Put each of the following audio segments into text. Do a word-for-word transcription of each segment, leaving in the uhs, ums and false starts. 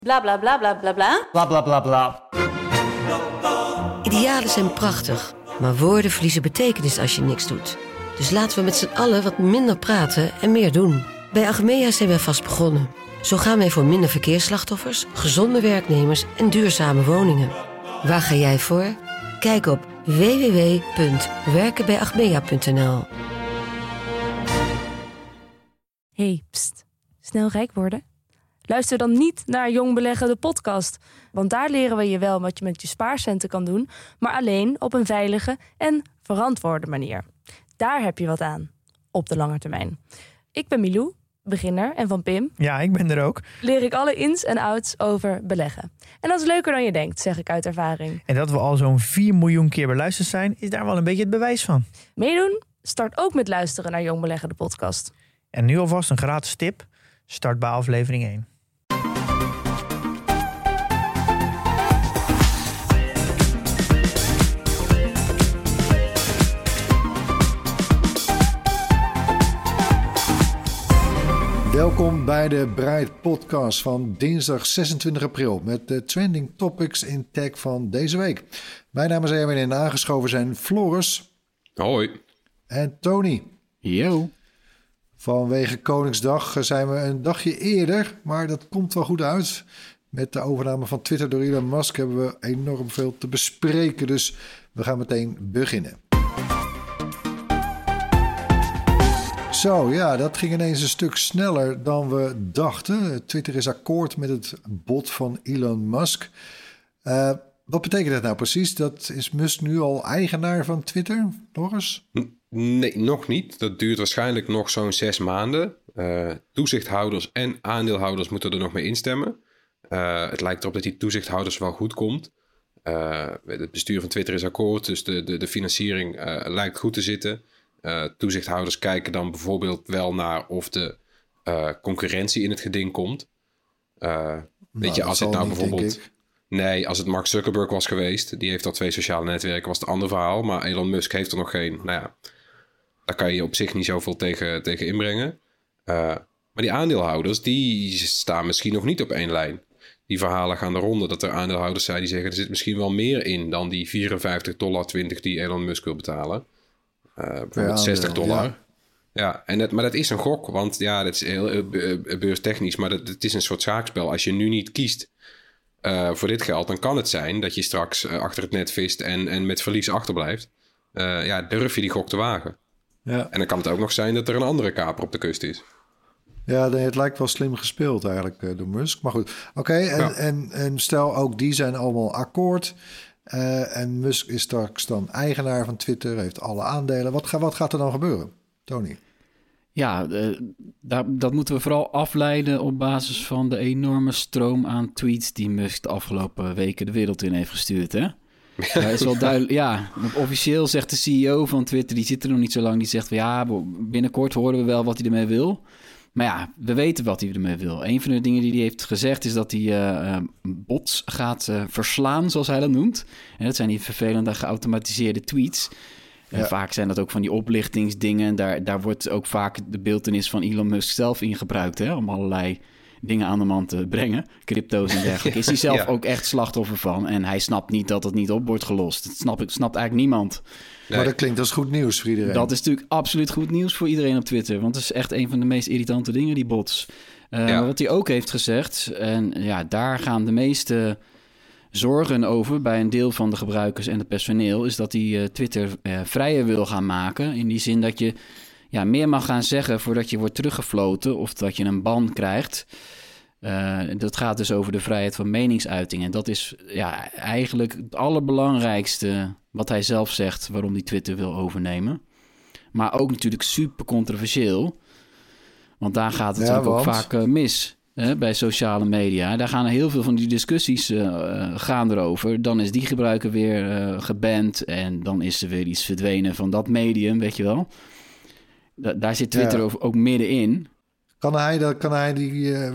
Bla bla bla bla bla bla. Bla bla bla bla. Idealen zijn prachtig, maar woorden verliezen betekenis als je niks doet. Dus laten we met z'n allen wat minder praten en meer doen. Bij Achmea zijn wij vast begonnen. Zo gaan wij voor minder verkeersslachtoffers, gezonde werknemers en duurzame woningen. Waar ga jij voor? Kijk op w w w punt werken bij achmea punt n l. Hey, pst. Snel rijk worden? Luister dan niet naar Jong Beleggen, de podcast. Want daar leren we je wel wat je met je spaarcenten kan doen, maar alleen op een veilige en verantwoorde manier. Daar heb je wat aan, op de lange termijn. Ik ben Milou, beginner, en van Pim Ja, ik ben er ook. leer ik alle ins en outs over beleggen. En dat is leuker dan je denkt, zeg ik uit ervaring. En dat we al zo'n vier miljoen keer beluisterd zijn, is daar wel een beetje het bewijs van. Meedoen? Start ook met luisteren naar Jong Beleggen, de podcast. En nu alvast een gratis tip. Start bij aflevering één. Welkom bij de Bright Podcast van dinsdag zesentwintig april met de trending topics in tech van deze week. Mijn naam is Erwin en aangeschoven zijn Floris. Hoi. En Tony. Yo. Vanwege Koningsdag zijn we een dagje eerder, maar dat komt wel goed uit. Met de overname van Twitter door Elon Musk hebben we enorm veel te bespreken, dus we gaan meteen beginnen. Zo, ja, dat ging ineens een stuk sneller dan we dachten. Twitter is akkoord met het bod van Elon Musk. Uh, wat betekent dat nou precies? Dat is Musk nu al eigenaar van Twitter, Boris? Nee, nog niet. Dat duurt waarschijnlijk nog zo'n zes maanden. Uh, toezichthouders en aandeelhouders moeten er nog mee instemmen. Uh, het lijkt erop dat die toezichthouders wel goed komt. Uh, het bestuur van Twitter is akkoord, dus de, de, de financiering uh, lijkt goed te zitten. Uh, toezichthouders kijken dan bijvoorbeeld wel naar of de uh, concurrentie in het geding komt. Uh, nou, weet je, als het nou niet, bijvoorbeeld... Nee, als het Mark Zuckerberg was geweest, die heeft al twee sociale netwerken, was het een ander verhaal. Maar Elon Musk heeft er nog geen. Nou ja, daar kan je op zich niet zoveel tegen, tegen inbrengen. Uh, maar die aandeelhouders, die staan misschien nog niet op één lijn. Die verhalen gaan de ronde dat er aandeelhouders zijn die zeggen, er zit misschien wel meer in dan die vierenvijftig dollar twintig die Elon Musk wil betalen. Uh, bijvoorbeeld zestig dollar. Ja, ja en dat, maar dat is een gok, want ja, dat is heel uh, beurstechnisch, maar dat, het is een soort schaakspel. Als je nu niet kiest uh, voor dit geld, dan kan het zijn dat je straks uh, achter het net vist en, en met verlies achterblijft. Uh, ja, durf je die gok te wagen. Ja. En dan kan het ook nog zijn dat er een andere kaper op de kust is. Ja, nee, het lijkt wel slim gespeeld eigenlijk uh, door Musk. Maar goed, oké, okay, en, ja. en, en stel ook die zijn allemaal akkoord. Uh, en Musk is straks dan eigenaar van Twitter, heeft alle aandelen. Wat, ga, wat gaat er dan gebeuren, Tony? Ja, uh, daar, dat moeten we vooral afleiden op basis van de enorme stroom aan tweets die Musk de afgelopen weken de wereld in heeft gestuurd, hè? Ja, is wel duidelijk. Ja, officieel zegt de C E O van Twitter, die zit er nog niet zo lang, die zegt van ja, binnenkort horen we wel wat hij ermee wil. Maar ja, we weten wat hij ermee wil. Een van de dingen die hij heeft gezegd is dat hij uh, bots gaat uh, verslaan, zoals hij dat noemt. En dat zijn die vervelende geautomatiseerde tweets. Ja. En vaak zijn dat ook van die oplichtingsdingen. Daar, daar wordt ook vaak de beeltenis van Elon Musk zelf in gebruikt, hè, om allerlei dingen aan de man te brengen. Crypto's en dergelijke. Is hij zelf ja. ook echt slachtoffer van. En hij snapt niet dat het niet op wordt gelost. Dat snap, snapt eigenlijk niemand. Nee. Maar dat klinkt als goed nieuws voor iedereen. Dat is natuurlijk absoluut goed nieuws voor iedereen op Twitter. Want het is echt een van de meest irritante dingen, die bots. Uh, ja. Wat hij ook heeft gezegd, en ja, daar gaan de meeste zorgen over bij een deel van de gebruikers en het personeel, is dat hij uh, Twitter uh, vrijer wil gaan maken. In die zin dat je ja, meer mag gaan zeggen voordat je wordt teruggefloten of dat je een ban krijgt. Uh, dat gaat dus over de vrijheid van meningsuiting. En dat is ja, eigenlijk het allerbelangrijkste wat hij zelf zegt waarom hij Twitter wil overnemen. Maar ook natuurlijk super controversieel. Want daar gaat het ja, natuurlijk want... ook vaak uh, mis hè, bij sociale media. Daar gaan heel veel van die discussies uh, gaan erover. Dan is die gebruiker weer uh, geband en dan is er weer iets verdwenen van dat medium, weet je wel. Da- daar zit Twitter ja. ook middenin. Kan hij, dat, kan hij die... Uh...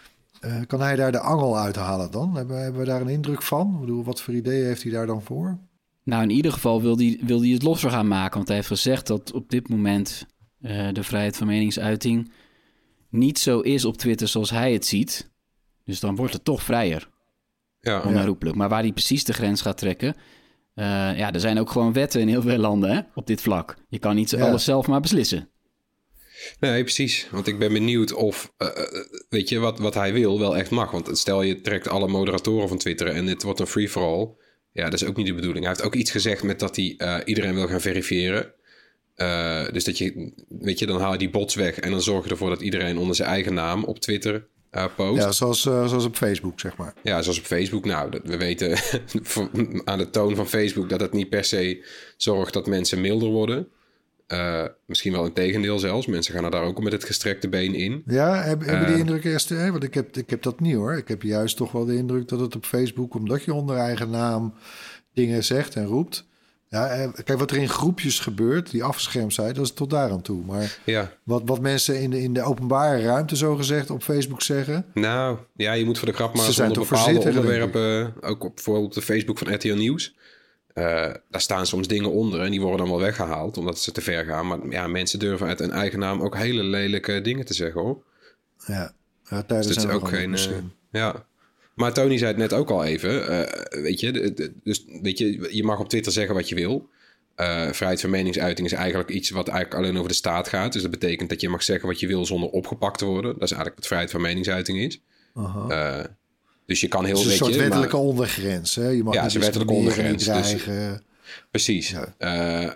Uh, kan hij daar de angel uithalen dan? Hebben, hebben we daar een indruk van? Ik bedoel, wat voor ideeën heeft hij daar dan voor? Nou, in ieder geval wil hij, wil hij het losser gaan maken. Want hij heeft gezegd dat op dit moment uh, de vrijheid van meningsuiting niet zo is op Twitter zoals hij het ziet. Dus dan wordt het toch vrijer. Ja. Onherroepelijk. Maar waar hij precies de grens gaat trekken... Uh, ja, er zijn ook gewoon wetten in heel veel landen hè, op dit vlak. Je kan niet ja. alles zelf maar beslissen. Nee, precies. Want ik ben benieuwd of, uh, weet je, wat, wat hij wil wel echt mag. Want stel je trekt alle moderatoren van Twitter en het wordt een free-for-all. Ja, dat is ook niet de bedoeling. Hij heeft ook iets gezegd met dat hij uh, iedereen wil gaan verifiëren. Uh, dus dat je, weet je, dan haal je die bots weg en dan zorg je ervoor dat iedereen onder zijn eigen naam op Twitter uh, post. Ja, zoals, uh, zoals op Facebook, zeg maar. Ja, zoals op Facebook. Nou, dat, we weten aan de toon van Facebook dat het niet per se zorgt dat mensen milder worden. Uh, misschien wel een tegendeel zelfs. Mensen gaan er daar ook met het gestrekte been in. Ja, heb, hebben uh, die indruk eerst... Hè? Want ik heb, ik heb dat niet hoor. Ik heb juist toch wel de indruk dat het op Facebook... omdat je onder eigen naam dingen zegt en roept... Ja, kijk, wat er in groepjes gebeurt, die afgeschermd zijn, dat is tot daar aan toe. Maar ja. wat, wat mensen in de, in de openbare ruimte zogezegd op Facebook zeggen... Nou, ja, je moet voor de grap maar zonder bepaalde onderwerpen... ook op, bijvoorbeeld op de Facebook van R T L Nieuws... Uh, daar staan soms dingen onder en die worden dan wel weggehaald... omdat ze te ver gaan. Maar ja, mensen durven uit hun eigen naam ook hele lelijke dingen te zeggen, hoor. Ja, ja tijdens dus het is ook geen... Uh, ja. Maar Tony zei het net ook al even. Uh, weet je, de, de, dus weet je, je mag op Twitter zeggen wat je wil. Uh, vrijheid van meningsuiting is eigenlijk iets wat eigenlijk alleen over de staat gaat. Dus dat betekent dat je mag zeggen wat je wil zonder opgepakt te worden. Dat is eigenlijk wat vrijheid van meningsuiting is. Uh, dus je kan heel... Het is een weet soort je, wettelijke maar, ondergrens. Hè? Je mag ja, niet een wettelijke ondergrens. Dreigen. Dus, precies. Ja. Uh,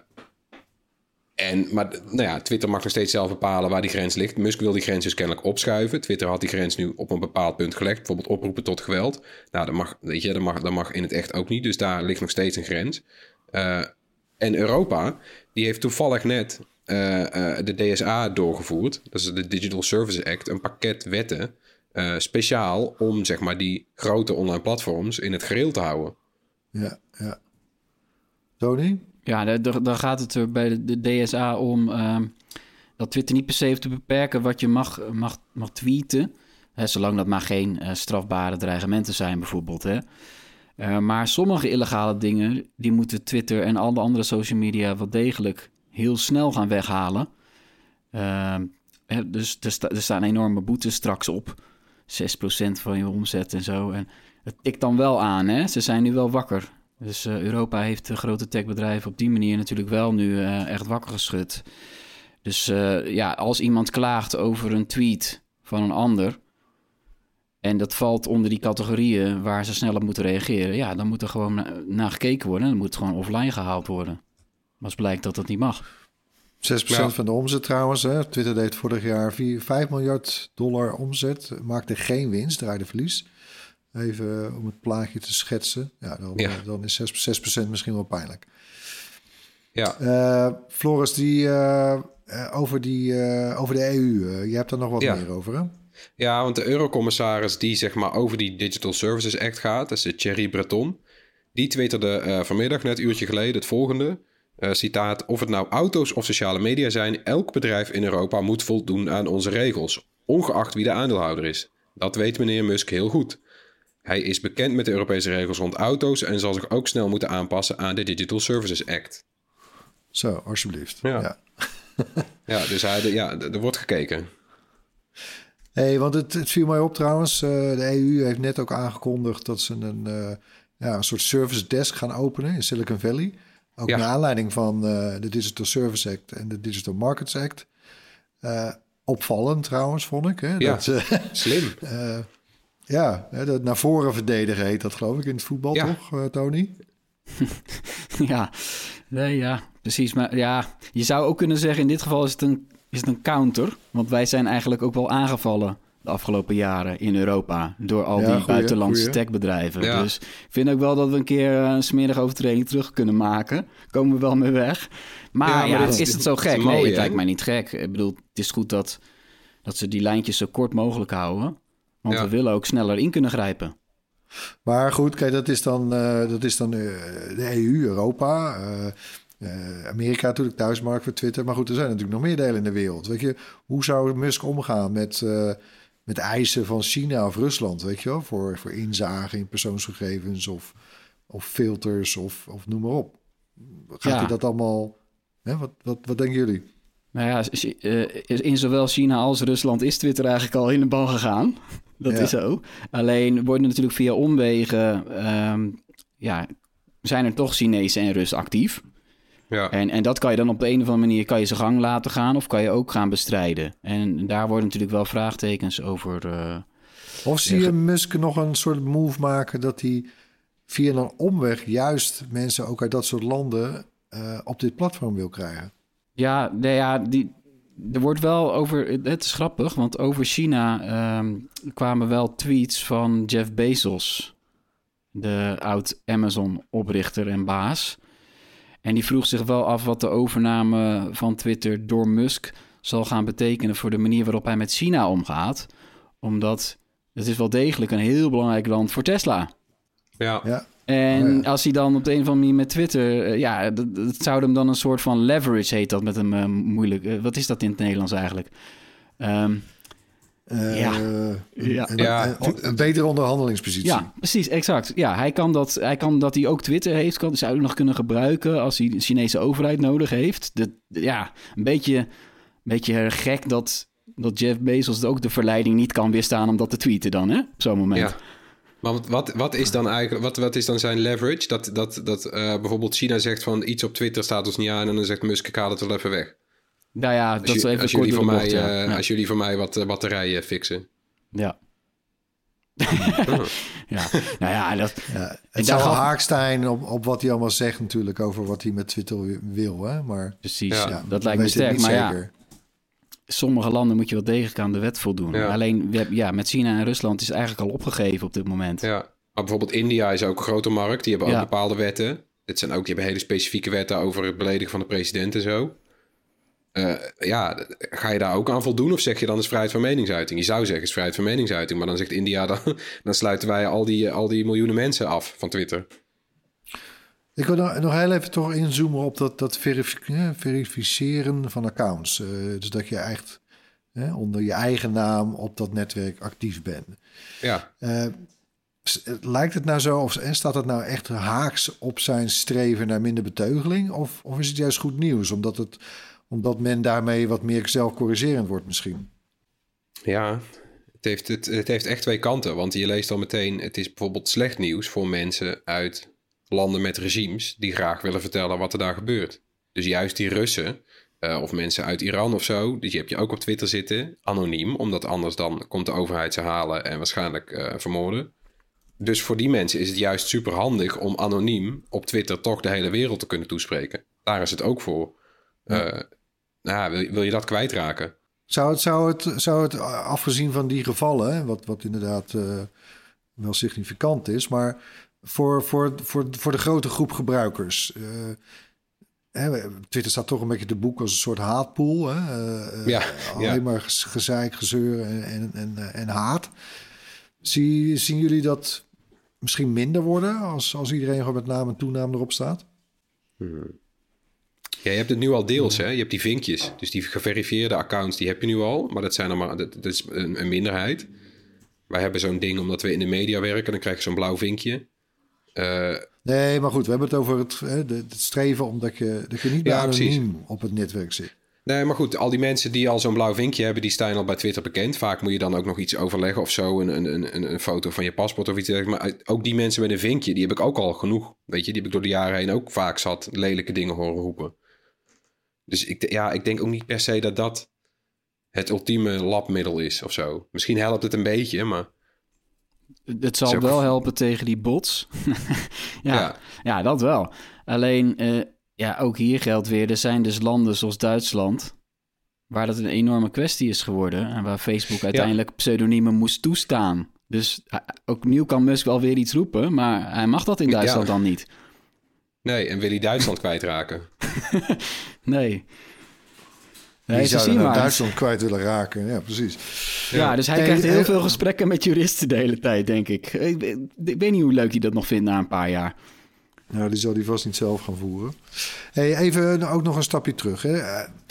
En, maar nou ja, Twitter mag nog steeds zelf bepalen waar die grens ligt. Musk wil die grens dus kennelijk opschuiven. Twitter had die grens nu op een bepaald punt gelegd. Bijvoorbeeld oproepen tot geweld. Nou, dat mag, weet je, dat mag, dat mag in het echt ook niet. Dus daar ligt nog steeds een grens. Uh, en Europa, die heeft toevallig net uh, uh, de D S A doorgevoerd. Dat is de Digital Services Act. Een pakket wetten uh, speciaal om, zeg maar, die grote online platforms in het gereel te houden. Ja, ja. Tony? Ja, dan gaat het er bij de D S A om uh, dat Twitter niet per se heeft te beperken wat je mag, mag, mag tweeten. Hè, zolang dat maar geen uh, strafbare dreigementen zijn bijvoorbeeld. Hè. Uh, maar sommige illegale dingen, die moeten Twitter en alle andere social media wel degelijk heel snel gaan weghalen. Uh, hè, dus er, sta, er staan enorme boetes straks op. zes procent van je omzet en zo. En het tikt dan wel aan, hè. Ze zijn nu wel wakker. Dus uh, Europa heeft de grote techbedrijven op die manier natuurlijk wel nu uh, echt wakker geschud. Dus uh, ja, als iemand klaagt over een tweet van een ander... en dat valt onder die categorieën waar ze snel op moeten reageren... ja, dan moet er gewoon naar, naar gekeken worden. Dan moet het gewoon offline gehaald worden. Maar als blijkt dat dat niet mag. zes procent ja. van de omzet trouwens. Hè. Twitter deed vorig jaar vier, vijf miljard dollar omzet. Maakte geen winst, draaide verlies. Even om het plaatje te schetsen. Ja, dan, ja. dan is zes procent misschien wel pijnlijk. Ja. Uh, Floris, die, uh, uh, over, die, uh, over de E U. Uh, je hebt daar nog wat ja. meer over, hè? Ja, want de eurocommissaris die zeg maar over die Digital Services Act gaat... dat is Thierry Breton. Die twitterde uh, vanmiddag, net een uurtje geleden, het volgende. Uh, citaat, of het nou auto's of sociale media zijn... elk bedrijf in Europa moet voldoen aan onze regels. Ongeacht wie de aandeelhouder is. Dat weet meneer Musk heel goed. Hij is bekend met de Europese regels rond auto's... en zal zich ook snel moeten aanpassen aan de Digital Services Act. Zo, alsjeblieft. Ja, ja. ja dus hij, ja, er wordt gekeken. Hey, want het, het viel mij op trouwens. Uh, de E U heeft net ook aangekondigd... dat ze een, uh, ja, een soort service desk gaan openen in Silicon Valley. Ook ja. naar aanleiding van uh, de Digital Service Act en de Digital Markets Act. Uh, opvallend trouwens, vond ik. Hè? Ja, dat, uh, slim. Uh, Ja, dat naar voren verdedigen heet dat geloof ik in het voetbal, ja. toch, uh, Tony? ja, nee, ja, precies. Maar ja, je zou ook kunnen zeggen in dit geval is het, een, is het een counter. Want wij zijn eigenlijk ook wel aangevallen de afgelopen jaren in Europa... door al ja, die goeie, buitenlandse goeie. techbedrijven. Ja. Dus ik vind ook wel dat we een keer een smerige overtreding terug kunnen maken. Komen we wel mee weg. Maar ja, maar ja is, is het zo gek? Het mooi, nee, het lijkt mij niet gek. Ik bedoel, het is goed dat, dat ze die lijntjes zo kort mogelijk houden... Want ja. we willen ook sneller in kunnen grijpen. Maar goed, kijk, dat is dan, uh, dat is dan uh, de E U, Europa. Uh, uh, Amerika natuurlijk, thuismarkt voor Twitter. Maar goed, er zijn natuurlijk nog meer delen in de wereld. Weet je, hoe zou Musk omgaan met, uh, met eisen van China of Rusland? Weet je wel, voor, voor inzage in persoonsgegevens of, of filters of, of noem maar op. Gaat ja. hij dat allemaal... Hè, wat, wat, wat denken jullie? Nou ja, in zowel China als Rusland is Twitter eigenlijk al in de ban gegaan. dat Ja. is zo. Alleen worden natuurlijk via omwegen... Um, ja, zijn er toch Chinezen en Russen actief. Ja. En, en dat kan je dan op de een of andere manier... kan je zijn gang laten gaan of kan je ook gaan bestrijden. En daar worden natuurlijk wel vraagtekens over... Uh, of zie je Musk nog een soort move maken... dat hij via een omweg juist mensen ook uit dat soort landen... Uh, op dit platform wil krijgen? Ja, nee, ja die, er wordt wel over... Het is grappig, want over China um, kwamen wel tweets van Jeff Bezos... de oud-Amazon-oprichter en baas. En die vroeg zich wel af wat de overname van Twitter door Musk... zal gaan betekenen voor de manier waarop hij met China omgaat. Omdat het is wel degelijk een heel belangrijk land voor Tesla. Ja. ja. En oh ja. als hij dan op de een of andere manier met Twitter... Uh, ja, dat, dat zou hem dan een soort van leverage, heet dat met hem uh, moeilijk. Uh, wat is dat in het Nederlands eigenlijk? Um, uh, ja. ja. Een, ja. Een, een, een betere onderhandelingspositie. Ja, precies, exact. Ja, hij kan dat hij kan dat hij ook Twitter heeft, kan, zou hij nog kunnen gebruiken als hij de Chinese overheid nodig heeft. De, ja, een beetje, een beetje gek dat, dat Jeff Bezos ook de verleiding niet kan weerstaan om dat te tweeten dan, hè? Op zo'n moment. Ja. Maar wat, wat is dan eigenlijk, wat, wat is dan zijn leverage? Dat, dat, dat uh, bijvoorbeeld China zegt van iets op Twitter staat ons niet aan en dan zegt Musk, ik haal het wel even weg. Nou ja, dat als, is je, even als, kort jullie voor mij, bocht, ja. uh, Ja. als jullie voor mij wat uh, batterijen fixen. Ja. Oh. ja, nou ja, dat... Ja, het zou wel haaks zijn op, op wat hij allemaal zegt natuurlijk over wat hij met Twitter wil, hè? Maar precies, ja, ja, dat lijkt me sterk, maar zeker. ja... Sommige landen moet je wel degelijk aan de wet voldoen. Ja. Alleen ja, met China en Rusland is eigenlijk al opgegeven op dit moment. Ja, maar bijvoorbeeld India is ook een grote markt. Die hebben ook ja. bepaalde wetten. Dit zijn ook, die hebben hele specifieke wetten over het beledigen van de president en zo. Uh, ja, ga je daar ook aan voldoen of zeg je dan is vrijheid van meningsuiting? Je zou zeggen is vrijheid van meningsuiting, maar dan zegt India dan, dan sluiten wij al die, al die miljoenen mensen af van Twitter. Ik wil nog, nog heel even toch inzoomen op dat, dat verifi- ja, verificeren van accounts. Uh, dus dat je echt uh, onder je eigen naam op dat netwerk actief bent. Ja. Uh, lijkt het nou zo, of staat het nou echt haaks op zijn streven naar minder beteugeling? Of, of is het juist goed nieuws, omdat, het, omdat men daarmee wat meer zelfcorrigerend wordt misschien? Ja, het heeft, het, het heeft echt twee kanten. Want je leest al meteen, het is bijvoorbeeld slecht nieuws voor mensen uit landen met regimes die graag willen vertellen wat er daar gebeurt. Dus juist die Russen uh, of mensen uit Iran of zo, die heb je ook op Twitter zitten, anoniem, omdat anders dan komt de overheid ze halen en waarschijnlijk uh, vermoorden. Dus voor die mensen is het juist super handig om anoniem op Twitter toch de hele wereld te kunnen toespreken. Daar is het ook voor. Uh, nou, wil, wil je dat kwijtraken? Zou het, zou het, zou het afgezien van die gevallen, hè, wat, wat inderdaad uh, wel significant is, maar voor, voor, voor, voor de grote groep gebruikers. Uh, hè, Twitter staat toch een beetje te boek als een soort haatpool. Hè? Uh, ja, alleen ja. maar gezeik, gezeur en, en, en, en haat. Zie, zien jullie dat misschien minder worden als, als iedereen gewoon met naam en toenaam erop staat? Hmm. Ja, je hebt het nu al deels, hè? Je hebt die vinkjes. Dus die geverifieerde accounts, die heb je nu al. Maar dat zijn er maar, dat, dat is een, een minderheid. Wij hebben zo'n ding, omdat we in de media werken, dan krijg je zo'n blauw vinkje. Uh, nee, maar goed, we hebben het over het, hè, de, het streven omdat je, dat je niet meer ja, anoniem precies. op het netwerk zit. Nee, maar goed, al die mensen die al zo'n blauw vinkje hebben, die staan al bij Twitter bekend. Vaak moet je dan ook nog iets overleggen of zo, een, een, een, een foto van je paspoort of iets dergelijks. Maar ook die mensen met een vinkje, die heb ik ook al genoeg. Weet je, die heb ik door de jaren heen ook vaak zat lelijke dingen horen roepen. Dus ik, ja, ik denk ook niet per se dat dat het ultieme labmiddel is of zo. Misschien helpt het een beetje, maar... Het zal wel helpen tegen die bots. ja, ja. ja, dat wel. Alleen, uh, ja, ook hier geldt weer... er zijn dus landen zoals Duitsland... waar dat een enorme kwestie is geworden... en waar Facebook uiteindelijk ja. pseudoniemen moest toestaan. Dus uh, ook nieuw kan Musk wel weer iets roepen... maar hij mag dat in Duitsland ja. dan niet. Nee, en wil hij Duitsland kwijtraken? nee. Die zouden nou Duitsland kwijt willen raken, ja, precies. Ja, ja dus hij hey, krijgt heel hey, veel gesprekken met juristen de hele tijd, denk ik. ik. Ik weet niet hoe leuk hij dat nog vindt na een paar jaar. Nou, die zal hij vast niet zelf gaan voeren. Hey, even ook nog een stapje terug. Hè.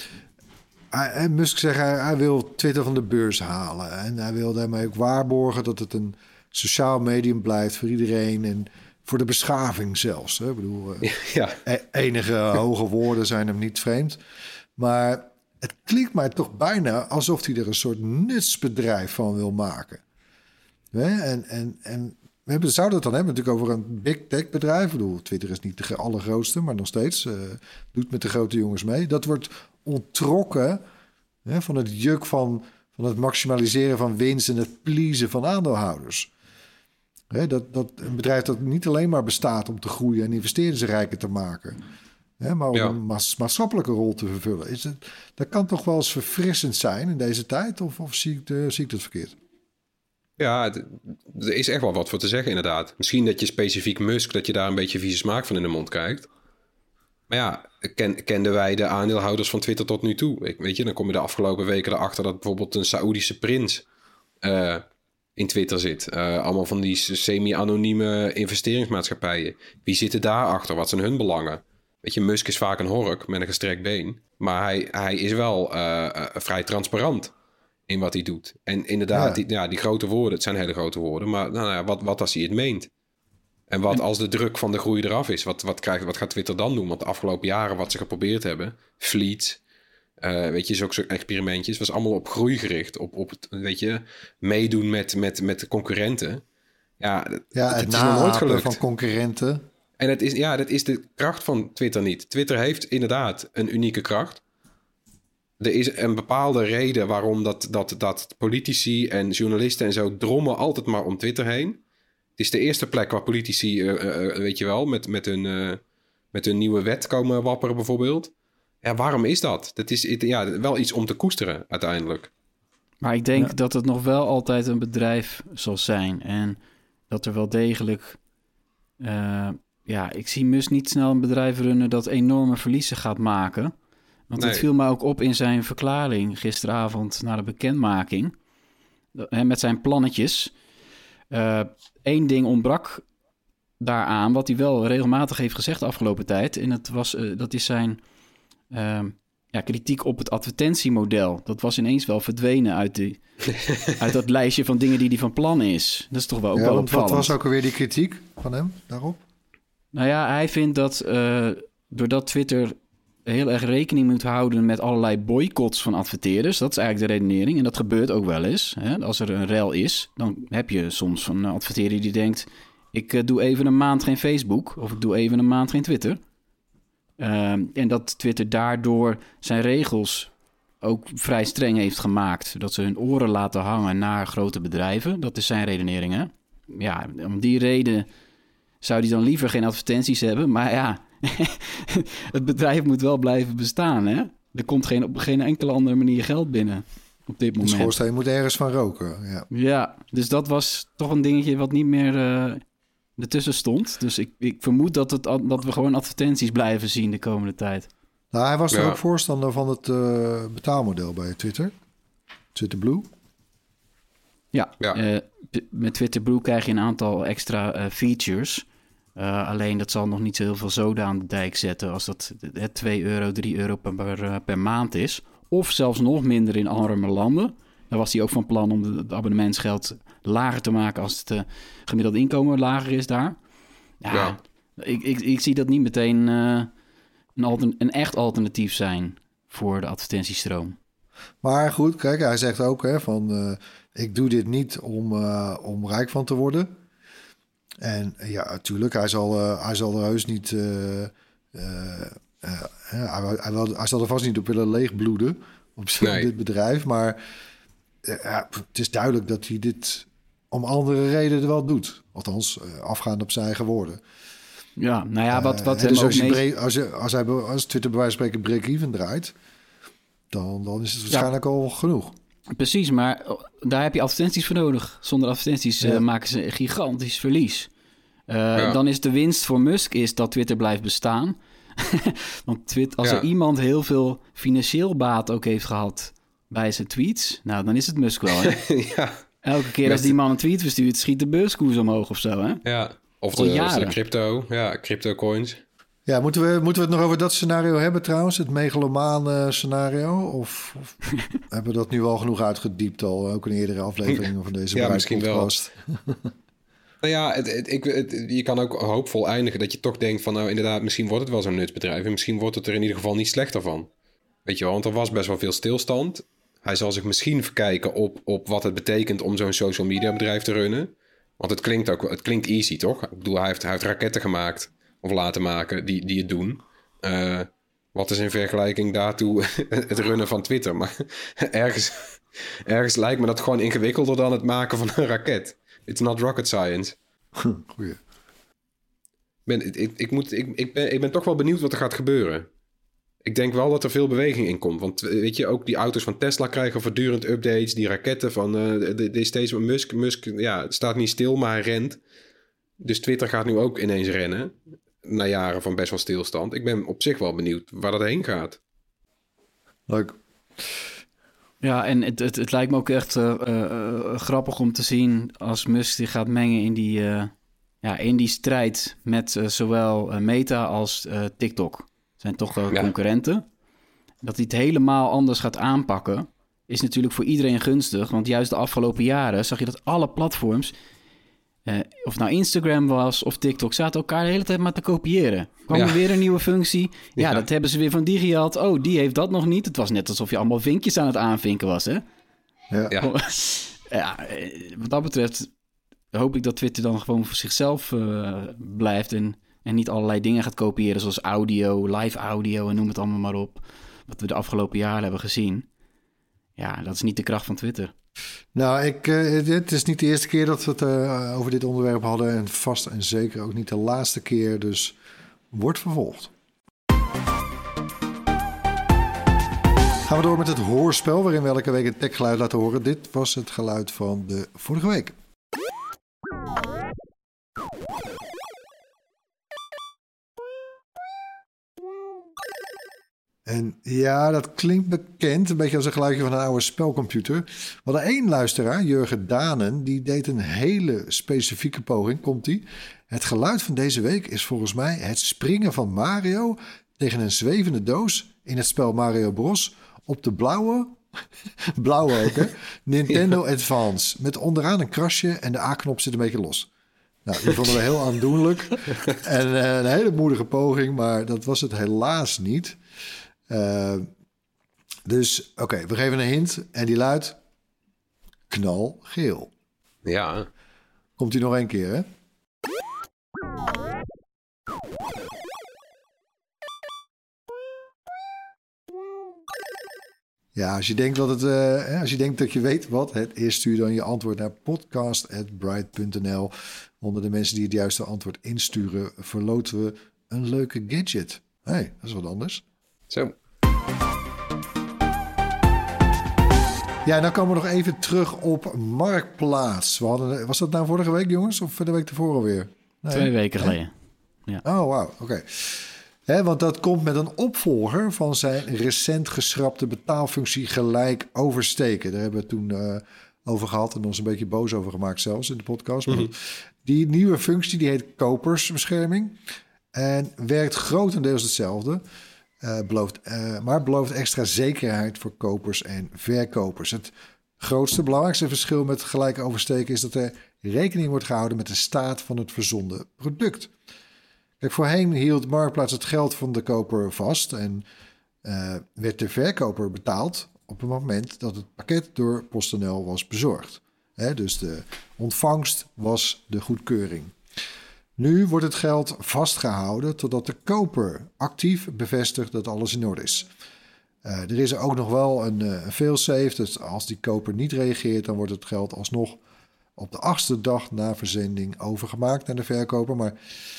Uh, Musk zegt, hij, hij wil Twitter van de beurs halen. En hij wil daarmee ook waarborgen dat het een sociaal medium blijft voor iedereen... en voor de beschaving zelfs. Hè. Ik bedoel, uh, ja. enige hoge woorden zijn hem niet vreemd. Maar... het klinkt mij toch bijna alsof hij er een soort nutsbedrijf van wil maken. Hè? En, en, en we hebben, zouden het dan hebben natuurlijk over een big tech bedrijf. Ik bedoel, Twitter is niet de allergrootste, maar nog steeds uh, doet met de grote jongens mee. Dat wordt onttrokken hè, van het juk van, van het maximaliseren van winst en het pleasen van aandeelhouders. Hè, dat, dat een bedrijf dat niet alleen maar bestaat om te groeien en investeerders rijker te maken, hè, maar om ja. een maats- maatschappelijke rol te vervullen. Is het, dat kan toch wel eens verfrissend zijn in deze tijd, of, of zie, ik de, zie ik dat verkeerd? Ja, d- er is echt wel wat voor te zeggen inderdaad. Misschien dat je specifiek Musk, dat je daar een beetje vieze smaak van in de mond krijgt. Maar ja, ken, kenden wij de aandeelhouders van Twitter tot nu toe? Ik, weet je, dan kom je de afgelopen weken erachter dat bijvoorbeeld een Saoedische prins uh, in Twitter zit. Uh, allemaal van die semi-anonieme investeringsmaatschappijen. Wie zitten daarachter? Wat zijn hun belangen? Weet je, Musk is vaak een hork met een gestrekt been. Maar hij, hij is wel uh, uh, vrij transparant in wat hij doet. En inderdaad, ja. Die, ja, die grote woorden, het zijn hele grote woorden. Maar nou ja, wat, wat als hij het meent? En wat als de druk van de groei eraf is? Wat, wat, krijgt, wat gaat Twitter dan doen? Want de afgelopen jaren wat ze geprobeerd hebben... Fleet, uh, weet je, zulke soort experimentjes... was allemaal op groei gericht. Op, op het, weet je, meedoen met, met, met de concurrenten. Ja, ja het, het is nog nooit gelukt. Van concurrenten. En het is, ja, dat is de kracht van Twitter niet. Twitter heeft inderdaad een unieke kracht. Er is een bepaalde reden waarom dat, dat, dat politici en journalisten en zo... drommen altijd maar om Twitter heen. Het is de eerste plek waar politici, uh, uh, weet je wel... met, met, hun, uh, met hun nieuwe wet komen wapperen bijvoorbeeld. Ja, waarom is dat? Dat is ja, wel iets om te koesteren uiteindelijk. Maar ik denk ja. dat het nog wel altijd een bedrijf zal zijn. En dat er wel degelijk... Uh, ja, ik zie Musk niet snel een bedrijf runnen... dat enorme verliezen gaat maken... Want het nee. viel me ook op in zijn verklaring gisteravond na de bekendmaking. Met zijn plannetjes. Eén uh, ding ontbrak daaraan, wat hij wel regelmatig heeft gezegd de afgelopen tijd. En het was, uh, dat is zijn uh, ja, kritiek op het advertentiemodel. Dat was ineens wel verdwenen uit, die, uit dat lijstje van dingen die hij van plan is. Dat is toch wel ook ja, wel opvallend. Wat was ook alweer die kritiek van hem daarop? Nou ja, hij vindt dat uh, doordat Twitter... heel erg rekening moet houden met allerlei boycotts van adverteerders. Dat is eigenlijk de redenering. En dat gebeurt ook wel eens. Hè? Als er een rel is, dan heb je soms een adverteerder die denkt... ik uh, doe even een maand geen Facebook of ik doe even een maand geen Twitter. Uh, en dat Twitter daardoor zijn regels ook vrij streng heeft gemaakt. Dat ze hun oren laten hangen naar grote bedrijven. Dat is zijn redenering, hè? Ja, om die reden zou hij dan liever geen advertenties hebben. Maar ja... het bedrijf moet wel blijven bestaan, hè? Er komt geen, op geen enkele andere manier geld binnen op dit moment. De schoorsteen moet ergens van roken, ja. Ja, dus dat was toch een dingetje wat niet meer uh, ertussen stond. Dus ik, ik vermoed dat, het, dat we gewoon advertenties blijven zien de komende tijd. Nou, hij was ja. toch ook voorstander van het uh, betaalmodel bij Twitter? Twitter Blue? Ja, ja. Uh, met Twitter Blue krijg je een aantal extra uh, features... Uh, alleen dat zal nog niet zo heel veel zoden aan de dijk zetten... als dat uh, twee euro, drie euro per, per, per maand is. Of zelfs nog minder in arme landen. Daar was hij ook van plan om het abonnementsgeld lager te maken... als het uh, gemiddelde inkomen lager is daar. Ja, ja. Ik, ik, ik zie dat niet meteen uh, een, altern- een echt alternatief zijn... voor de advertentiestroom. Maar goed, kijk, hij zegt ook hè, van... Uh, ik doe dit niet om, uh, om rijk van te worden... En ja, natuurlijk, hij zal, uh, hij zal er heus niet... Uh, uh, uh, hij, hij, wil, hij zal er vast niet op willen leegbloeden op nee. dit bedrijf. Maar uh, ja, het is duidelijk dat hij dit om andere redenen wel doet. Althans, uh, afgaand op zijn eigen woorden. Ja, nou ja, wat, wat uh, hem dus ook als, je meest... break, als, je, als, hij, als Twitter bij wijze van spreken break-even draait... Dan, dan is het waarschijnlijk ja. al genoeg. Precies, maar daar heb je advertenties voor nodig. Zonder advertenties ja. uh, maken ze een gigantisch verlies. Uh, ja. Dan is de winst voor Musk is dat Twitter blijft bestaan. Want Twitter, als ja. er iemand heel veel financieel baat ook heeft gehad bij zijn tweets... nou, dan is het Musk wel, hè? ja. Elke keer Met... als die man een tweet verstuurt... schiet de beurskoers omhoog of zo, hè? Ja, of de, of de crypto, ja, crypto coins... Ja, moeten we, moeten we het nog over dat scenario hebben trouwens? Het megalomane scenario? Of, of hebben we dat nu al genoeg uitgediept al? Ook in eerdere afleveringen van deze ja, misschien wel. Nou ja, het, het, ik, het, je kan ook hoopvol eindigen dat je toch denkt van... nou inderdaad, misschien wordt het wel zo'n nutsbedrijf... en misschien wordt het er in ieder geval niet slechter van. Weet je wel, want er was best wel veel stilstand. Hij zal zich misschien verkijken op, op wat het betekent om zo'n social media bedrijf te runnen. Want het klinkt ook, het klinkt easy, toch? Ik bedoel, hij heeft, hij heeft raketten gemaakt of laten maken die, die het doen. Uh, wat is in vergelijking daartoe het runnen van Twitter? Maar ergens, ergens lijkt me dat gewoon ingewikkelder dan het maken van een raket. It's not rocket science. Goeie. Ben, ik, ik, moet, ik, ik, ben, ik ben toch wel benieuwd wat er gaat gebeuren. Ik denk wel dat er veel beweging in komt. Want weet je, ook die auto's van Tesla krijgen voortdurend updates. Die raketten van uh, de, de steeds Musk. Musk ja, staat niet stil, maar hij rent. Dus Twitter gaat nu ook ineens rennen. Na jaren van best wel stilstand. Ik ben op zich wel benieuwd waar dat heen gaat. Leuk. Ja, en het, het, het lijkt me ook echt uh, uh, grappig om te zien als Musk zich gaat mengen in die, uh, ja, in die strijd met uh, zowel uh, Meta als uh, TikTok. Zijn toch uh, ja. concurrenten. Dat hij het helemaal anders gaat aanpakken is natuurlijk voor iedereen gunstig. Want juist de afgelopen jaren zag je dat alle platforms, Uh, of het nou Instagram was of TikTok, zaten elkaar de hele tijd maar te kopiëren. Kwam ja. er weer een nieuwe functie. Ja, Ja. dat hebben ze weer van die gehad. Oh, die heeft dat nog niet. Het was net alsof je allemaal vinkjes aan het aanvinken was, hè? Ja. Ja. Ja, eh, wat dat betreft hoop ik dat Twitter dan gewoon voor zichzelf uh, blijft en, en niet allerlei dingen gaat kopiëren, zoals audio, live audio en noem het allemaal maar op. Wat we de afgelopen jaren hebben gezien. Ja, dat is niet de kracht van Twitter. Nou, ik, uh, het is niet de eerste keer dat we het uh, over dit onderwerp hadden. En vast en zeker ook niet de laatste keer. Dus wordt vervolgd. Gaan we door met het hoorspel, waarin we elke week een techgeluid laten horen. Dit was het geluid van de vorige week. En ja, dat klinkt bekend. Een beetje als een geluidje van een oude spelcomputer. We hadden één luisteraar, Jurgen Danen, die deed een hele specifieke poging. Komt-ie? Het geluid van deze week is volgens mij het springen van Mario tegen een zwevende doos in het spel Mario Bros. Op de blauwe, blauwe ook hè, Nintendo ja. Advance. Met onderaan een krasje en de A-knop zit een beetje los. Nou, die vonden we heel aandoenlijk. En uh, een hele moedige poging, maar dat was het helaas niet. Uh, dus, oké, okay, we geven een hint en die luidt knalgeel. Ja. Komt hij nog één keer, hè? Ja, als je denkt dat het, uh, als je denkt dat je weet wat het is, stuur dan je antwoord naar podcast at bright punt n l. Onder de mensen die het juiste antwoord insturen, verloten we een leuke gadget. Hé, hey, dat is wat anders. Zo. Ja, dan komen we nog even terug op Marktplaats. We hadden, was dat nou vorige week, jongens? Of de week tevoren alweer? Nee, Twee weken geleden. Ja. Oh, wauw. Oké. Okay. Want dat komt met een opvolger van zijn recent geschrapte betaalfunctie gelijk oversteken. Daar hebben we het toen uh, over gehad en ons een beetje boos over gemaakt zelfs in de podcast. Mm-hmm. Die nieuwe functie die heet kopersbescherming en werkt grotendeels hetzelfde. Uh, belooft, uh, maar belooft extra zekerheid voor kopers en verkopers. Het grootste, belangrijkste verschil met gelijk oversteken is dat er rekening wordt gehouden met de staat van het verzonden product. Kijk, voorheen hield Marktplaats het geld van de koper vast en uh, werd de verkoper betaald op het moment dat het pakket door PostNL was bezorgd. Hè, dus de ontvangst was de goedkeuring. Nu wordt het geld vastgehouden totdat de koper actief bevestigt dat alles in orde is. Uh, er is er ook nog wel een, uh, een failsafe, dus als die koper niet reageert, dan wordt het geld alsnog op de achtste dag na verzending overgemaakt naar de verkoper. Maar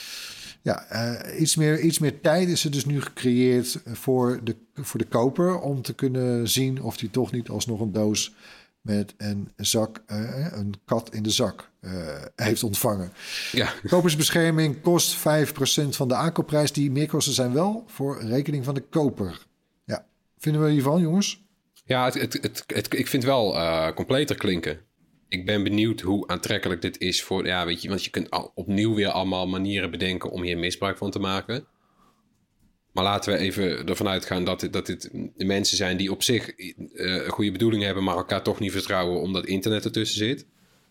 ja, uh, iets, meer, iets meer tijd is er dus nu gecreëerd voor de, voor de koper om te kunnen zien of hij toch niet alsnog een doos met een zak, uh, een kat in de zak uh, heeft ontvangen. Ja. Kopersbescherming kost vijf procent van de aankoopprijs. Die meerkosten zijn wel voor rekening van de koper. Ja, vinden we hiervan, jongens? Ja, het, het, het, het, ik vind het wel uh, completer klinken. Ik ben benieuwd hoe aantrekkelijk dit is voor, ja, weet je, want je kunt al, opnieuw weer allemaal manieren bedenken om hier misbruik van te maken. Maar laten we even ervan uitgaan dat dit, dat dit de mensen zijn die op zich uh, goede bedoelingen hebben, maar elkaar toch niet vertrouwen omdat internet ertussen zit.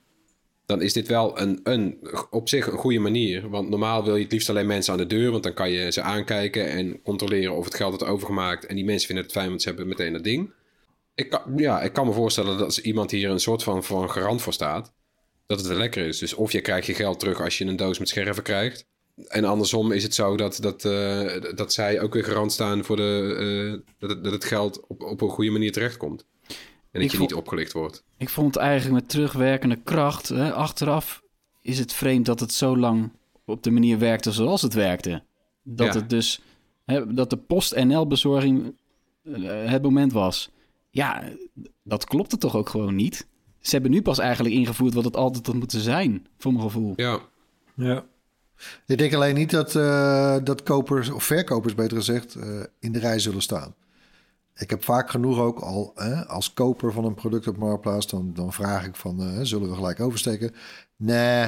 Dan is dit wel een, een, op zich een goede manier. Want normaal wil je het liefst alleen mensen aan de deur, want dan kan je ze aankijken en controleren of het geld wordt overgemaakt. En die mensen vinden het fijn, want ze hebben meteen dat ding. Ik kan, ja, ik kan me voorstellen dat als iemand hier een soort van, van garant voor staat, dat het wel lekker is. Dus of je krijgt je geld terug als je een doos met scherven krijgt. En andersom is het zo dat, dat, uh, dat zij ook weer garant staan voor de, uh, dat, het, dat het geld op, op een goede manier terechtkomt. En dat ik je vond, niet opgelicht wordt. Ik vond eigenlijk met terugwerkende kracht, hè, achteraf is het vreemd dat het zo lang op de manier werkte zoals het werkte. Dat ja. het dus, hè, dat de Post-N L-bezorging uh, het moment was. Ja, dat klopte toch ook gewoon niet? Ze hebben nu pas eigenlijk ingevoerd wat het altijd had moeten zijn, voor mijn gevoel. Ja. Ja. Ik denk alleen niet dat, uh, dat kopers, of verkopers beter gezegd, uh, in de rij zullen staan. Ik heb vaak genoeg ook al, hè, als koper van een product op Marktplaats, dan, dan vraag ik van, uh, zullen we gelijk oversteken? Nee,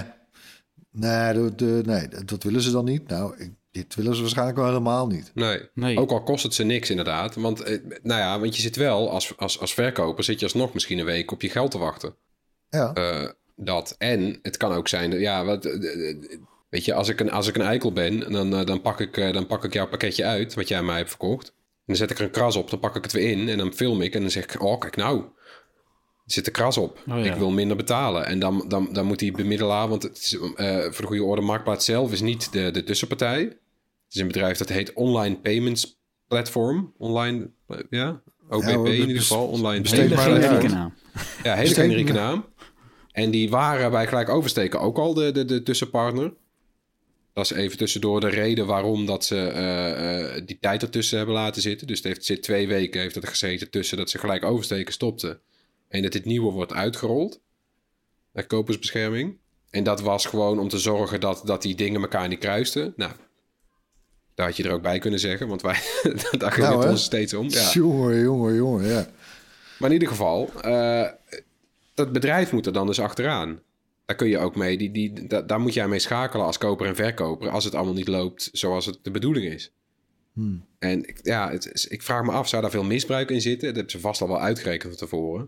nee, de, de, nee, dat willen ze dan niet. Nou, ik, dit willen ze waarschijnlijk wel helemaal niet. Nee, nee. Ook al kost het ze niks inderdaad. Want, eh, nou ja, want je zit wel, als, als, als verkoper zit je alsnog misschien een week op je geld te wachten. Ja. Uh, dat, en het kan ook zijn, ja, wat... Uh, uh, Weet je, als ik een, als ik een eikel ben, dan, uh, dan, pak ik, uh, dan pak ik jouw pakketje uit, wat jij mij hebt verkocht. En dan zet ik er een kras op, dan pak ik het weer in en dan film ik en dan zeg ik, oh, kijk nou, er zit een kras op. Oh, ja. Ik wil minder betalen. En dan, dan, dan moet die bemiddelaar, want het is, uh, voor de goede orde, Marktplaats zelf is niet de, de tussenpartij. Het is een bedrijf dat heet Online Payments Platform. Online, uh, ja, O P P ja, in ieder geval. Online Hele generieke naam. Ja, hele generieke naam. En die waren bij gelijk oversteken ook al de, de, de tussenpartner. Dat is even tussendoor de reden waarom dat ze uh, uh, die tijd ertussen hebben laten zitten. Dus het heeft, zit twee weken heeft het gezeten tussen dat ze gelijk oversteken stopten. En dat dit nieuwe wordt uitgerold. Naar kopersbescherming. En dat was gewoon om te zorgen dat, dat die dingen elkaar niet kruisten. Nou, daar had je er ook bij kunnen zeggen. Want wij, daar ging nou, het ons steeds om. Ja. Jongen, jongen, jongen, ja. Maar in ieder geval, uh, dat bedrijf moet er dan dus achteraan. Daar kun je ook mee, die, die, da, daar moet jij mee schakelen als koper en verkoper, als het allemaal niet loopt zoals het de bedoeling is. Hmm. En ja, het, ik vraag me af, zou daar veel misbruik in zitten? Dat hebben ze vast al wel uitgerekend van tevoren.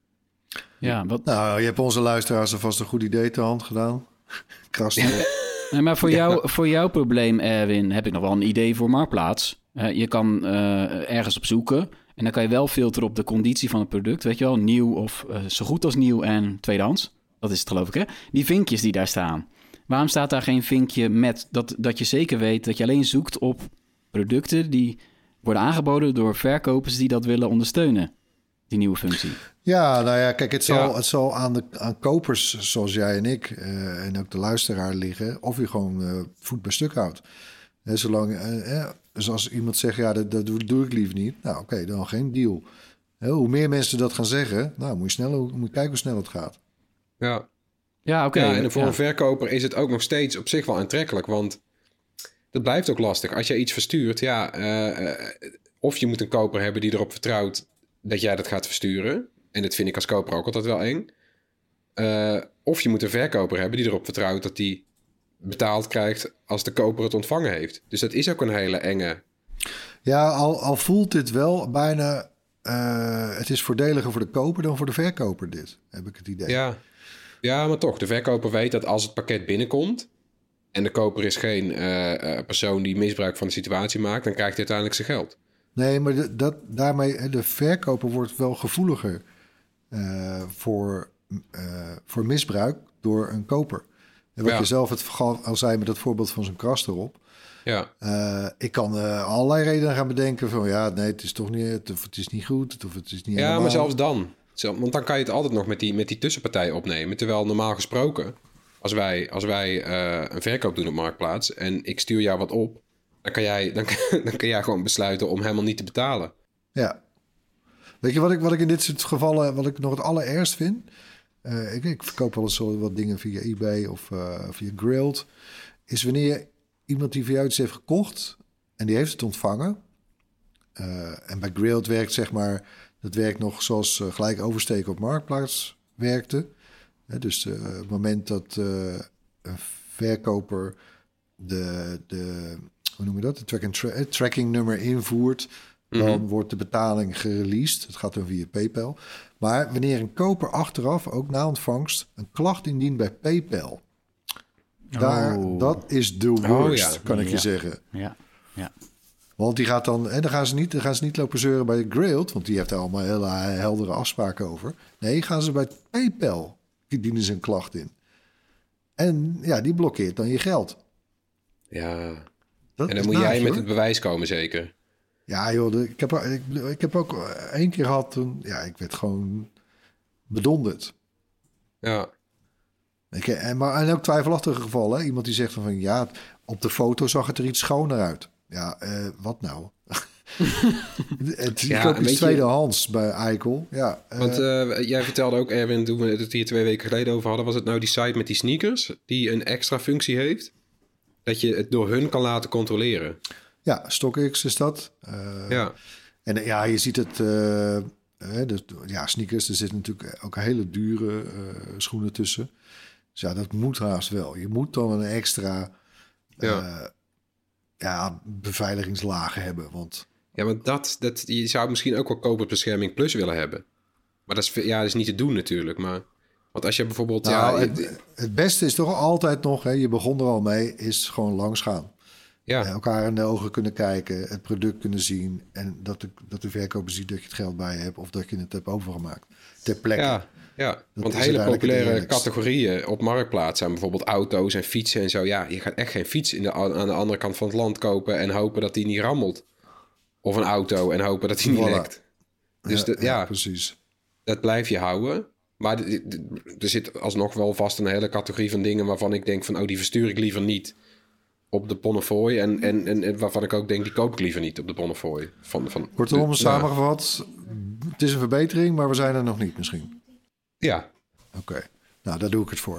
Ja, wat... Nou, je hebt onze luisteraars er vast een goed idee te hand gedaan. Kras. Ja. Nee, maar voor, jou, ja. voor jouw probleem, Erwin, heb ik nog wel een idee voor Marktplaats. Uh, je kan uh, ergens op zoeken en dan kan je wel filteren op de conditie van het product. Weet je wel, nieuw of uh, zo goed als nieuw en tweedehands. Dat is het, geloof ik, hè? Die vinkjes die daar staan. Waarom staat daar geen vinkje met dat, dat je zeker weet dat je alleen zoekt op producten die worden aangeboden door verkopers die dat willen ondersteunen? Die nieuwe functie. Ja, nou ja, kijk, het zal, ja. het zal aan, de, aan kopers zoals jij en ik uh, en ook de luisteraar liggen of je gewoon uh, voet bij stuk houdt. He, zolang, uh, eh, dus als iemand zegt, ja, dat, dat doe, doe ik liever niet. Nou, oké, okay, dan geen deal. He, hoe meer mensen dat gaan zeggen, nou, moet je, snel, moet je kijken hoe snel het gaat. Ja, ja oké. Okay. Ja, en voor ja. een verkoper is het ook nog steeds op zich wel aantrekkelijk. Want dat blijft ook lastig. Als jij iets verstuurt, ja... Uh, uh, of je moet een koper hebben die erop vertrouwt dat jij dat gaat versturen. En dat vind ik als koper ook altijd wel eng. Uh, of je moet een verkoper hebben die erop vertrouwt dat die betaald krijgt als de koper het ontvangen heeft. Dus dat is ook een hele enge... Ja, al, al voelt dit wel bijna... Uh, het is voordeliger voor de koper dan voor de verkoper dit, heb ik het idee. Ja. Ja, maar toch. De verkoper weet dat als het pakket binnenkomt en de koper is geen uh, uh, persoon die misbruik van de situatie maakt, dan krijgt hij uiteindelijk zijn geld. Nee, maar de, dat, daarmee, de verkoper wordt wel gevoeliger uh, voor, uh, voor misbruik door een koper. En wat ja. je zelf het al zei met dat voorbeeld van zo'n kras erop. Ja. Uh, ik kan uh, allerlei redenen gaan bedenken van ja, nee, het is toch niet, of het is niet goed, of het is niet Ja, helemaal. maar zelfs dan. Want dan kan je het altijd nog met die, met die tussenpartij opnemen. Terwijl normaal gesproken, als wij, als wij uh, een verkoop doen op Marktplaats en ik stuur jou wat op, dan kan jij, dan, dan kan jij gewoon besluiten om helemaal niet te betalen. Ja. Weet je wat ik, wat ik in dit soort gevallen, wat ik nog het allerergst vind? Uh, ik, ik verkoop wel eens zo wat dingen via eBay of uh, via Grilled. Is wanneer iemand die voor jou iets heeft gekocht en die heeft het ontvangen. Uh, en bij Grilled werkt zeg maar, dat werkt nog zoals uh, gelijk oversteken op Marktplaats werkte. Uh, dus uh, het moment dat uh, een verkoper de, de, hoe noem je dat? De track and tra- tracking nummer invoert, mm-hmm. dan wordt de betaling gereleased. Het gaat dan via PayPal. Maar wanneer een koper achteraf, ook na ontvangst, een klacht indient bij PayPal. Daar, oh. Dat is de worst, oh, ja. kan ik ja. je zeggen. Ja, ja. Want die gaat dan, en dan gaan ze niet, dan gaan ze niet lopen zeuren bij Grailed, want die heeft daar allemaal hele heldere afspraken over. Nee, gaan ze bij PayPal, die dienen ze een klacht in. En ja, die blokkeert dan je geld. Ja, dat en dan moet naast, jij met hoor. Het bewijs komen zeker. Ja joh, de, ik, heb, ik, ik heb ook één keer gehad, toen, ja, ik werd gewoon bedonderd. Ja. Ik, en, maar, en ook twijfelachtige gevallen. Hè? Iemand die zegt van ja, op de foto zag het er iets schoner uit. Ja, uh, wat nou? Het is ja, ook iets tweedehands bij Eikel. Ja, uh, want uh, jij vertelde ook, Erwin, toen we het hier twee weken geleden over hadden, was het nou die site met die sneakers die een extra functie heeft? Dat je het door hun kan laten controleren. Ja, StockX is dat. Uh, ja. En uh, ja, je ziet het... Uh, uh, dus, ja, sneakers, er zitten natuurlijk ook hele dure uh, schoenen tussen. Dus ja, dat moet haast wel. Je moet dan een extra... Uh, ja. Ja, beveiligingslagen hebben, want... Ja, want dat, dat, je zou misschien ook wel koopbescherming plus willen hebben. Maar dat is, ja, dat is niet te doen natuurlijk, maar... Want als je bijvoorbeeld... Nou, ja, het, het beste is toch altijd nog, hè, je begon er al mee, is gewoon langs gaan. Ja. Elkaar in de ogen kunnen kijken, het product kunnen zien... en dat de, dat de verkoper ziet dat je het geld bij je hebt... of dat je het hebt overgemaakt, ter plekke. Ja, ja. want hele populaire categorieën op Marktplaats zijn bijvoorbeeld auto's en fietsen en zo. Ja, je gaat echt geen fiets in de, aan de andere kant van het land kopen... en hopen dat die niet rammelt. Of een auto en hopen dat die niet voilà. lekt. Dus ja, de, ja, ja, precies. Dat blijf je houden. Maar er zit alsnog wel vast een hele categorie van dingen... waarvan ik denk van, oh, die verstuur ik liever niet... op de Bonnefoy. En, en, en waarvan ik ook denk, die koop ik liever niet op de Bonnefoy. Van, van Kortom, de, samengevat, ja. Het is een verbetering, maar we zijn er nog niet misschien. Ja. Oké, okay. Nou, daar doe ik het voor.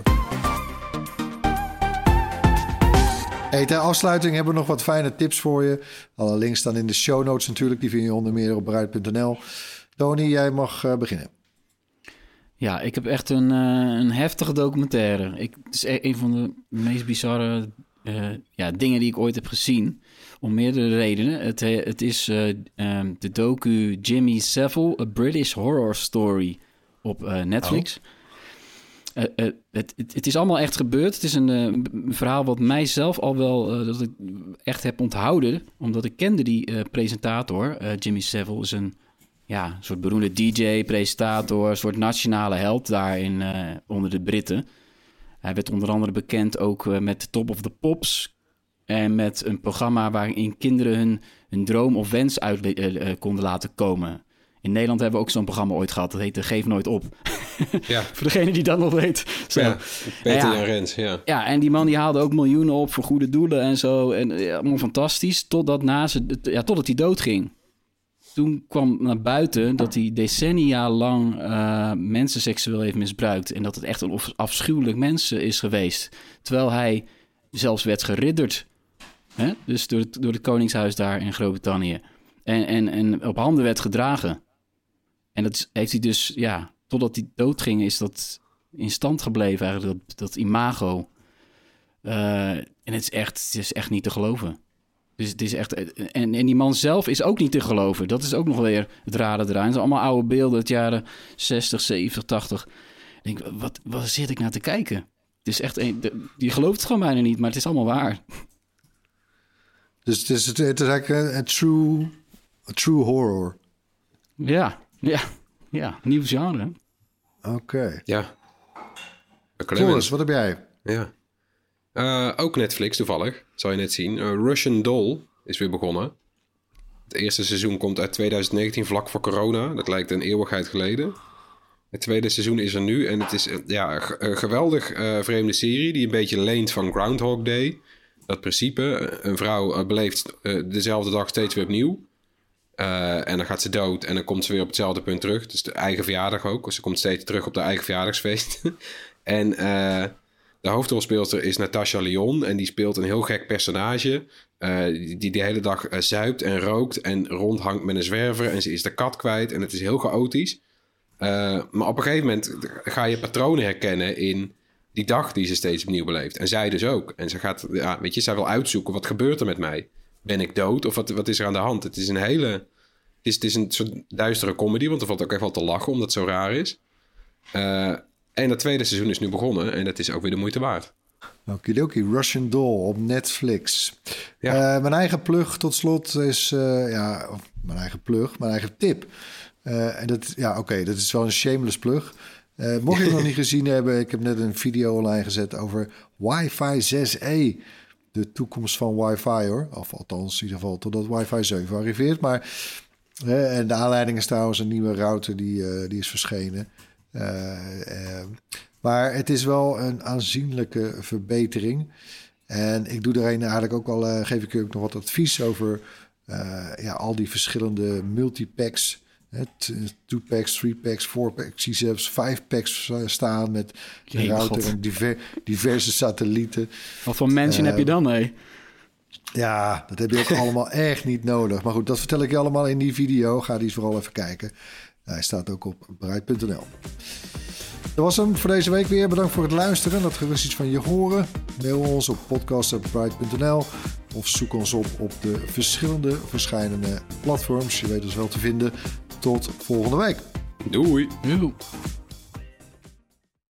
Hey, ter afsluiting hebben we nog wat fijne tips voor je. Alle links staan in de show notes natuurlijk. Die vind je onder meer op bruid punt n l. Tony, jij mag uh, beginnen. Ja, ik heb echt een, uh, een heftige documentaire. Ik, het is een van de meest bizarre uh, ja, dingen die ik ooit heb gezien. Om meerdere redenen. Het, het is uh, um, de docu Jimmy Savile, A British Horror Story op uh, Netflix. Oh. Uh, uh, het, het, het is allemaal echt gebeurd. Het is een, uh, een verhaal wat mij zelf al wel uh, dat ik echt heb onthouden. Omdat ik kende die uh, presentator. Uh, Jimmy Savile is een ja, soort beroemde D J, presentator, een soort nationale held daar in, uh, onder de Britten. Hij werd onder andere bekend ook uh, met Top of the Pops. En met een programma waarin kinderen hun, hun droom of wens uit uh, uh, konden laten komen. In Nederland hebben we ook zo'n programma ooit gehad. Dat heette Geef Nooit Op. Ja. voor degene die dat nog weet. Zo. Ja, Peter ja, Jan Rens, ja. Ja, en die man die haalde ook miljoenen op voor goede doelen en zo. En ja, allemaal fantastisch. Totdat, na ze, ja, totdat hij doodging. Toen kwam naar buiten dat hij decennia lang uh, mensen seksueel heeft misbruikt. En dat het echt een afschuwelijk mens is geweest. Terwijl hij zelfs werd geridderd. Hè? Dus door het, door het Koningshuis daar in Groot-Brittannië. En, en, en op handen werd gedragen. En dat heeft hij dus, ja, totdat hij doodging, is dat in stand gebleven eigenlijk, dat, dat imago. Uh, en het is, echt, het is echt niet te geloven. Dus het is echt, en, en die man zelf is ook niet te geloven. Dat is ook nog weer het rare eraan. Het zijn allemaal oude beelden uit de jaren zestig, zeventig, tachtig. Ik denk, wat, wat zit ik naar te kijken? Het is echt, een, je gelooft het gewoon bijna niet, maar het is allemaal waar. Dus het is, het is eigenlijk een, een true, a true horror. Ja, ja, ja, nieuw genre. Oké. Okay. Ja. Floris, wat heb jij? Ja. Uh, ook Netflix toevallig, zal je net zien. Uh, Russian Doll is weer begonnen. Het eerste seizoen komt uit twintig negentien, vlak voor corona. Dat lijkt een eeuwigheid geleden. Het tweede seizoen is er nu. En het is ja, een geweldig uh, vreemde serie die een beetje leent van Groundhog Day. Dat principe, een vrouw uh, beleeft uh, dezelfde dag steeds weer opnieuw. Uh, en dan gaat ze dood en dan komt ze weer op hetzelfde punt terug. Dus de eigen verjaardag ook. Ze komt steeds terug op haar eigen verjaardagsfeest. en uh, de hoofdrolspeelster is Natasha Lyonne. En die speelt een heel gek personage. Uh, die, die de hele dag uh, zuipt en rookt en rondhangt met een zwerver. En ze is de kat kwijt en het is heel chaotisch. Uh, maar op een gegeven moment ga je patronen herkennen in die dag die ze steeds opnieuw beleeft. En zij dus ook. En ze gaat, ja, weet je, zij wil uitzoeken, wat gebeurt er met mij? Ben ik dood? Of wat, wat is er aan de hand? Het is een hele... Het is, het is een soort duistere comedy, want er valt ook echt wel te lachen, omdat het zo raar is. Uh, en het tweede seizoen is nu begonnen en dat is ook weer de moeite waard. Okidoki, Russian Doll op Netflix. Ja. Uh, mijn eigen plug tot slot is... Uh, ja, mijn eigen plug, mijn eigen tip. Uh, en dat, ja, oké, okay, dat is wel een shameless plug. Uh, mocht je het nog niet gezien hebben... ik heb net een video online gezet over Wi-Fi zes E. De toekomst van wifi, hoor. Of althans, in ieder geval totdat wifi zeven arriveert. Maar uh, en de aanleiding is trouwens een nieuwe router die, uh, die is verschenen. Uh, uh, maar het is wel een aanzienlijke verbetering. En ik doe er een eigenlijk ook al... Uh, geef ik u ook nog wat advies over... Uh, ja, al die verschillende multipacks... two packs, three packs, four packs, ik zie zelfs vijf packs staan met een router God. en diver, diverse satellieten. Wat voor mensen uh, heb je dan, hé? Ja, dat heb je ook allemaal echt niet nodig. Maar goed, dat vertel ik je allemaal in die video. Ga die vooral even kijken. Hij staat ook op bereid punt n l. Dat was hem voor deze week weer. Bedankt voor het luisteren. Laat gerust iets van je horen. Mail ons op podcast punt bereid punt n l of zoek ons op op de verschillende verschillende platforms. Je weet ons wel te vinden. Tot volgende week. Doei. Doei.